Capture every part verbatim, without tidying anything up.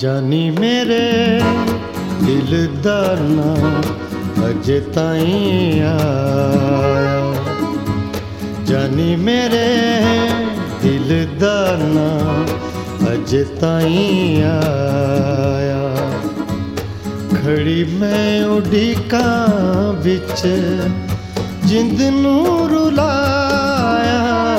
जानी मेरे दिल दा ना अजे ताईं आया, जानी मेरे दिल दा ना अजे ताईं आया। खड़ी मैं उड़ीकां विच जिंद नूं रुलाया,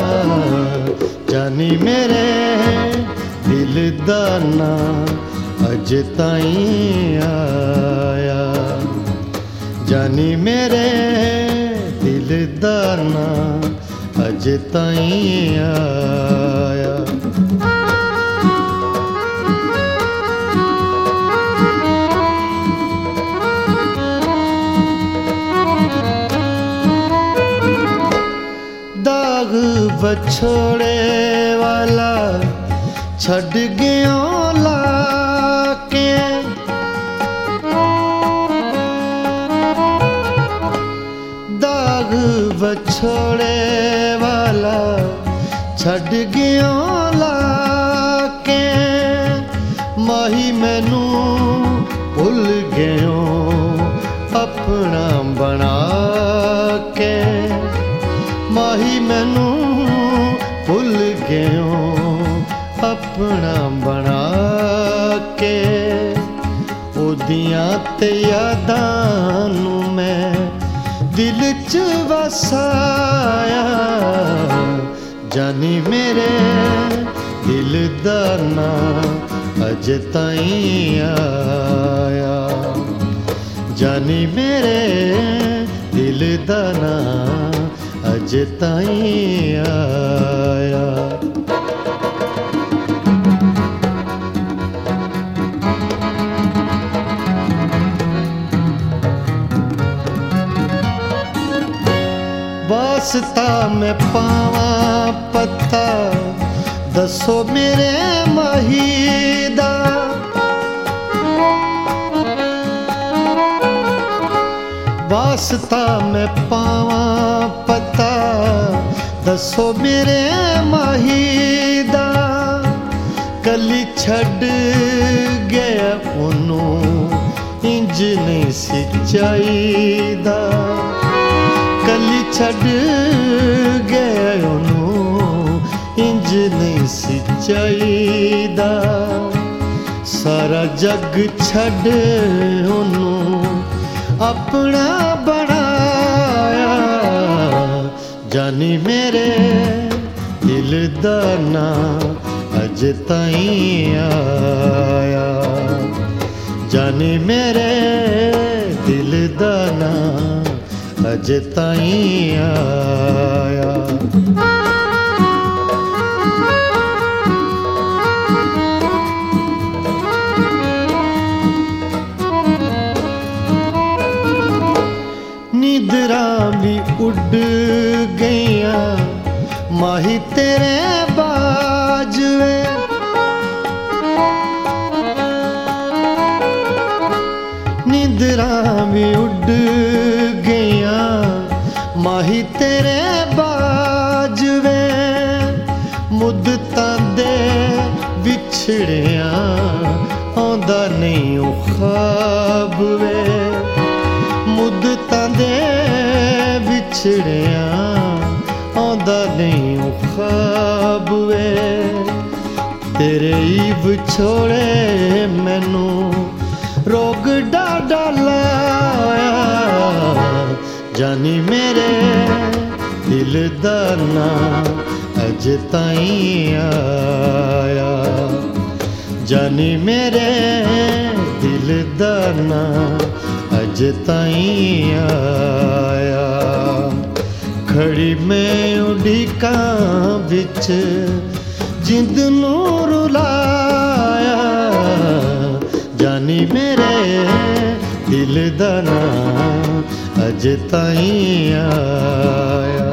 जानी मेरे दिल दा ना अजे ताईं आया, जानी मेरे दिल दा ना अजे ताईं आया। दाग बछोड़े वाला छड़ गया लाके, दाग बछोड़े वाला छड़ गया लाके, माही मैनू भुल गयो अपना बना के, माही मैनू भुल गयो अपना बना के। ओदियां ते यादां नूं मैं दिल च वसाया, जानी मेरे दिल दा ना अजे ताईं आया, जानी मेरे दिल दा ना अजे ताईं आया। वास्ता मैं पावा पत्ता दसो मेरे माहीदा, वास्ता मैं पावा पत्ता दसो मेरे माहीदा। कली छड़ गया ओनू इंज नहीं सी चाहीदा, कली छड़ गया ओनू इंज नहीं सी चाहीदा। सारा जग छड़ ओनू अपना बनाया, जानी मेरे दिल दा ना अजे ताईं आया, जानी मेरे दिल दा ना अजे ताईं आया। नींदरां भी उड़ गईयां माही तेरे बाजवे, नींदरां भी उड़ गईयां माही तेरे बाजवे। मुद्दतां दे विछड़ियां आंदा नहीं ओ ख्वाब वे, मुद्दतां दे विछड़ियां आंदा नहीं ओ ख्वाब वे। तेरे ई विछोड़े मैनू रोग डाडा लाया, जानी मेरे दिल दा ना अजे ताईं आया, जानी मेरे दिल दा ना अजे ताईं आया। खड़ी मैं उड़ीकां विच जिंद नूं रुलाया, जानी मेरे दिल दा ना अजे ताईं आया।